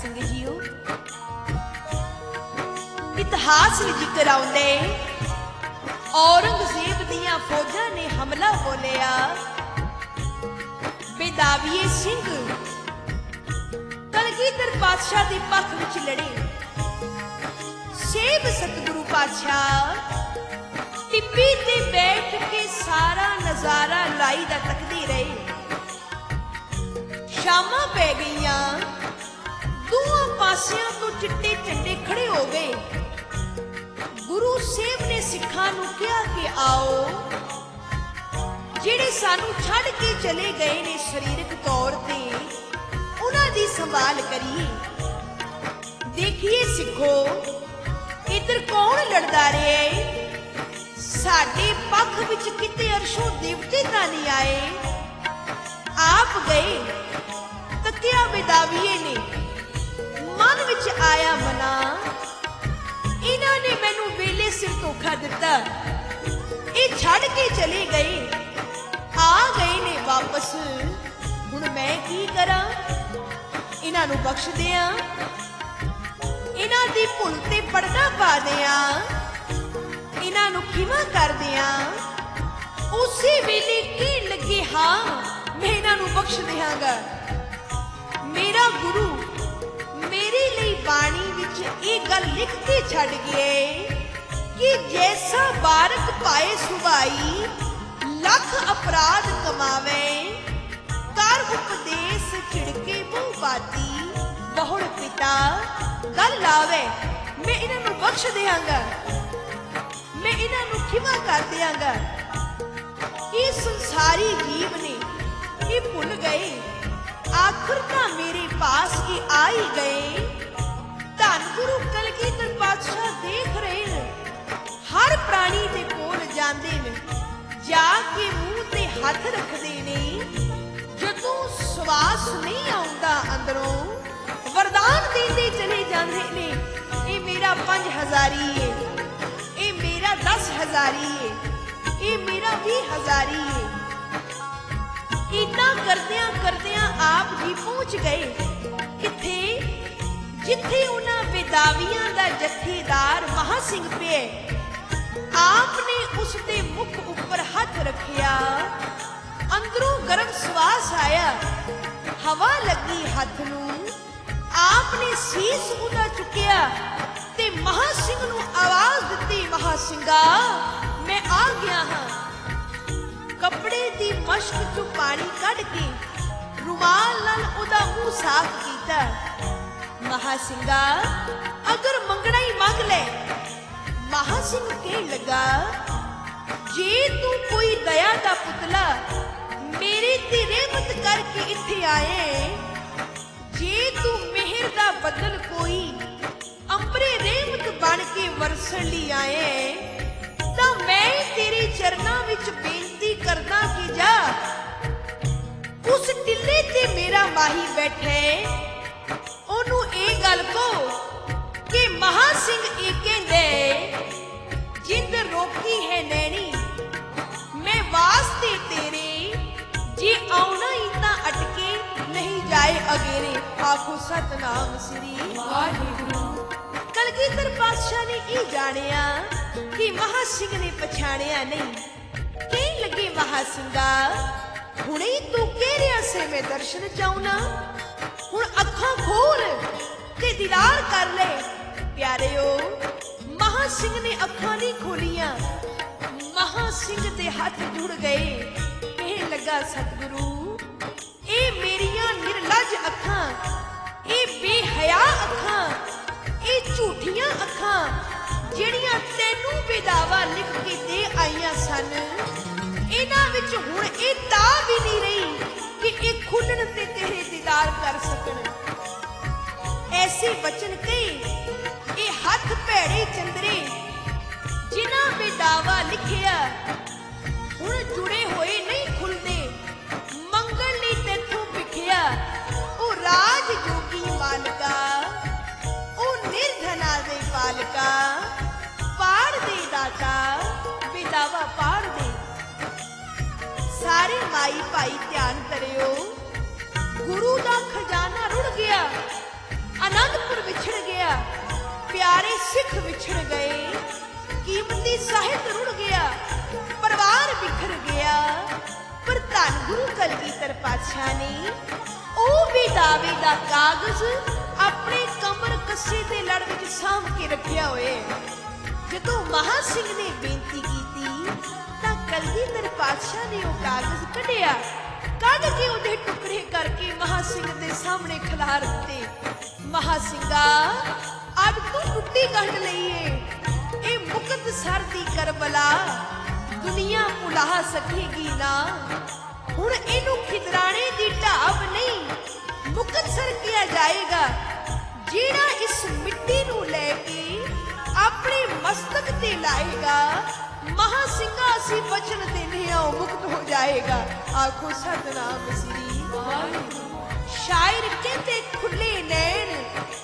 संगत जीओ, इतिहास में जिक्र आउंदे औरंगजेब दियां फौजां ने हमला बोलिया। बेदाविए सिंह कलगीधर पातशाह दी पक्ष विच लड़े। सेब सतगुरु पातशाह टिब्बी ते बैठ के सारा नजारा लाई दा तकदे रहे। शामां पै गईयां, दोवां पासियां तो चिट्टे झंडे खड़े हो गए। गुरु सेब ने सिखां नूं कहा कि आओ, जिहड़े सानू छड़ के चले गए ने शरीरक तौर ते, उन्हां दी संभाल करिए। देखिए सिखो, इधर कौन लड़दा रहे? साडे पक्ष विच किते अरशों देवते तां नहीं आए, आप गए। तकिया बेदाविए ने, मन विच आया मना, इन्हां ने मैनू वेले सिर धोखा दिता। ये छड़ के चले गए, आ गए ने वापस। हुण मैं की करा? इन्हां नू बख्श दियां, इन्हां दी भुल ते पड़दा पा दियां, इन्हां नू खिमा कर दियां। उसे वेले कहण लगे, हाँ मैं इन्हां नू बख्श दियांगा। मेरा गुरु मेरे लिए बाणी विच ये गल लिख के छड़ गए कि जैसा बारक पाए सुभाई, लख अपराध कमावे, कर उपदेश छिड़के मुंह बाती, बहुड़ पिता गल लावे। मैं इन्हां नू बख्श दियांगा, मैं इन्हां नू खिमा कर दियांगा। ये संसारी जीव ने ये भुल गए, आखिर तां मेरे पास ही आ ही गए। धन गुरु कलगीधर पातशाह देख रहे ने, हर प्राणी दे कोल जांदे ने, जाके मुंह ते हथ रखदे ने। जदों सवास नहीं आउंदा अंदरों, वरदान देंदे चले जांदे ने। ये मेरा 5000 है, ये मेरा 10,000 है, ये मेरा 20,000 है। इतना करदियां करदियां आप जी पहुंच गए किथे? जिथे उन्हां बेदावियां दा जथेदार महासिंह पे। आपने उसके मुख ऊपर हाथ रखिया, अंदरों गर्म श्वास आया, हवा लगी हाथ नूं। आपने शीस उदा चुकिया ते महासिंह नूं आवाज दिती, महासिंगा मैं आ गया हाँ। कपड़े दी मश्क चो पानी कढ़ के रुमाल नाल उदा मुंह साफ कीता। महासिंगा अगर मंगना ही मंग ले। महासिंह कहन लगा, जे तू कोई दया दा पुतला मेरे ते रहमत करके इत्थे आए, जे तू मेहर दा बदल कोई अंबरे रहमत बन के वरसन ली आए, तां मैं तेरे चरनां विच बेनती करदा कि जा उस टिल्ले ते मेरा माही बैठे, ओनू ए गल को कि महासिंह ए कहंदे, जिंद रोकी है नैनी मैं वास्ते तेरे, जे आउणा ही तां अटके नहीं जाए अगेरे। आखो सतनाम श्री वाहिगुरू। कलगीधर पातशाह ने ये जानिया कि महासिंह ने पछाणिया नहीं। कहन लगे, महासिंगा हुणे तू कह रहा से मैं दर्शन चाहना, हुण अखां खोल ते दीदार कर ले। प्यारेओ, महासिंह ने अखां नहीं खोलियां। महासिंह दे हाथ जुड़ गए। कहन लगा, सतगुरु ए मेरियां निर्लज अखां, ए बेहया अखां, ए झूठियां अखां ਜਿਹੜੀਆਂ ਤੈਨੂੰ ਵਿਦਾਵਾ ਲਿਖ ਕੇ ਦੇ ਆਈਆਂ ਸਨ, ਇਹਨਾਂ ਵਿੱਚ ਹੁਣ ਇਹ ਤਾਂ ਵੀ ਨਹੀਂ ਰਹੀ ਕਿ ਇਹ ਖੁੱਲਣ ਤੇ ਤੇਰੇ ਦੀਦਾਰ ਕਰ ਸਕਣ। ਐਸੇ ਬਚਨ ਕਹੇ ਇਹ ਹੱਥ ਭੈੜੇ ਚੰਦਰੇ, ਜਿਨ੍ਹਾਂ ਵਿਦਾਵਾ ਲਿਖਿਆ ਹੁਣ ਜੁੜੇ ਹੋਏ ਨਹੀਂ ਖੁੱਲਦੇ। ਮੰਗਣ ਲਈ ਤੈਥੋਂ ਵਿਖਿਆ ਉਹ ਰਾਜ ਜੋਗੀ ਮਾਲਕਾ, ਉਹ ਨਿਰਧਨਾ ਦੇ ਪਾਲਕਾ, पाड़ दे दाता विदावा पाड़ दे। सारे माई भाई ध्यान करियो, गुरु दा खजाना रुड़ गया, आनंदपुर विछड़ गया, प्यारे सिख विछड़ गए, कीमती साहित्य रुड़ गया, परिवार बिखर गया। पर धन गुरु कलगीधर पातशाह ने ਉਹ ਵਿਦਾਵੇ ਦਾ ਕਾਗਜ਼ ਆਪਣੇ ਕਮਰ ਕੱਸੇ ਦੇ ਲੜ ਵਿੱਚ ਸਾਂਭ ਕੇ ਰੱਖਿਆ ਹੋਏ। ਜਦੋਂ ਮਹਾਂ ਸਿੰਘ ਨੇ ਬੇਨਤੀ ਕੀਤੀ ਤਾਂ ਕਲਗੀਧਰ ਪਾਤਸ਼ਾਹ ਨੇ ਉਹ ਕਾਗਜ਼ ਕੱਢਿਆ, ਕੱਢ ਕੇ ਉਹਦੇ ਟੁਕੜੇ ਕਰਕੇ ਮਹਾਂ ਸਿੰਘ ਦੇ ਸਾਹਮਣੇ ਖਿਲਾਰ ਦਿੱਤੇ। ਮਹਾਂ ਸਿੰਘਾ, ਅੱਜ ਤੂੰ ਟੁੱਟੀ ਕੱਢ ਲਈਏ, ਇਹ ਮੁਕਤਸਰ ਦੀ ਕਰਬਲਾ ਦੁਨੀਆ ਭੁਲਾ ਸਕੇਗੀ ਨਾ। ਹੁਣ ਇਹਨੂੰ ਖਿਦਰਾਣੇ ਦੀ ਢਾਬ ਨਹੀਂ ਮੁਕਤਸਰ ਕਿਹਾ ਜਾਏਗਾ। ਜਿਹੜਾ ਇਸ ਮਿੱਟੀ ਨੂੰ ਲੈ ਕੇ ਆਪਣੇ ਮਸਤਕ ਤੇ ਲਾਏਗਾ, ਮਹਾਂ ਸਿੰਘਾ ਅਸੀਂ ਬਚਨ ਦੇਨੇ ਆ, ਉਹ ਮੁਕਤ ਹੋ ਜਾਏਗਾ। ਆਖੋ ਸਤਨਾਮ ਸ੍ਰੀ ਵਾਹਿਗੁਰੂ। ਸ਼ਾਇਰ ਕਹਿੰਦੇ ਖੁੱਲੇ ਨੈਣ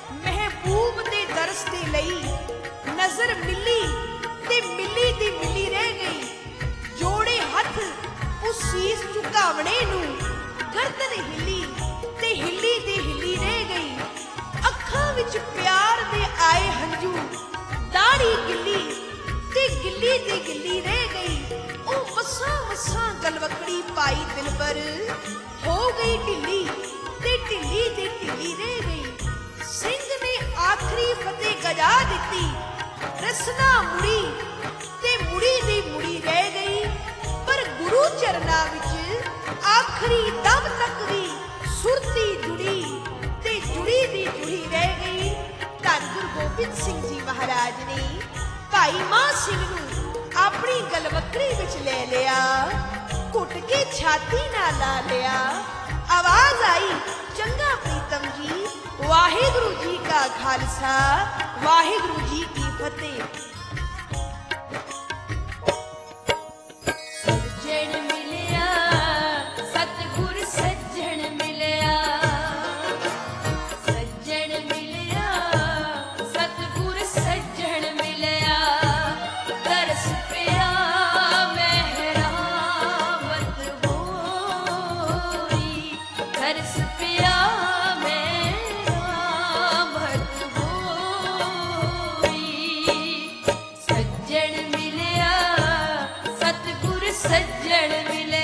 ਮਹਿਬੂਬ ਦੇ ਦਰਸ ਦੇ ਲਈ ਨਜ਼ਰ ਮਿਲੀ ਤੇ ਮਿਲੀ ਦੀ ਮਿਲੀ ਰਹਿ ਗਈ। ਜੋੜੇ ਹੱਥ ਉਸ ਸੀਸ ਝੁਕਾਵਣੇ ਨੂੰ, ਗਰਦਨ ਹਿੱਲੀ ਤੇ ਹਿੱਲੀ ਦੀ ਹਿੱਲੀ ਰਹਿ ਗਈ। ਅੱਖਾਂ ਵਿੱਚ ਪਿਆਰ ਦੇ ਆਏ ਹੰਝੂ, ਦਾੜੀ ਗਿੱਲੀ ਤੇ ਗਿੱਲੀ ਦੀ ਗਿੱਲੀ ਰਹਿ ਗਈ। ਉਹ ਮਸਾਂ ਮਸਾਂ ਗਲਵਕੜੀ ਪਾਈ ਦਿਲਬਰ ਹੋ ਗਈ ਢਿੱਲੀ ਤੇ ਢਿੱਲੀ ਦੀ ਢਿੱਲੀ ਰਹਿ ਗਈ। ਸਿੰਘ ਨੇ ਆਖਰੀ ਫਤਿਹ ਗਜਾ ਦਿੱਤੀ, ਰਸਨਾ ਮੁੜੀ ਤੇ ਮੁੜੀ ਦੀ ਮੁੜੀ ਰਹਿ ਗਈ। ਪਰ ਗੁਰੂ ਚਰਨਾਂ ਵਿੱਚ ਆਖਰੀ ਦਮ ਤੱਕ ਵੀ ਸੁਰਤੀ ਜੁੜੀ ਤੇ ਜੁੜੀ ਦੀ ਜੁੜੀ ਰਹਿ ਗਈ। ਧੰਨ ਗੁਰੂ ਗੋਬਿੰਦ ਸਿੰਘ ਜੀ ਮਹਾਰਾਜ ਨੇ ਭਾਈ ਮਾਨ ਸਿੰਘ ਨੂੰ ਆਪਣੀ ਗਲਵੱਕੜੀ ਵਿੱਚ ਲੈ ਲਿਆ, ਘੁੱਟ ਕੇ ਛਾਤੀ ਨਾਲ ਲਾ ਲਿਆ। ਆਵਾਜ਼ ਆਈ, ਚੰਗਾ ਪ੍ਰੀਤਮ ਜੀ, ਵਾਹਿਗੁਰੂ ਜੀ ਕਾ ਖਾਲਸਾ, ਵਾਹਿਗੁਰੂ ਜੀ ਕੀ ਫਤਿਹ। ਸੱਜਣ ਮਿਲਿਆ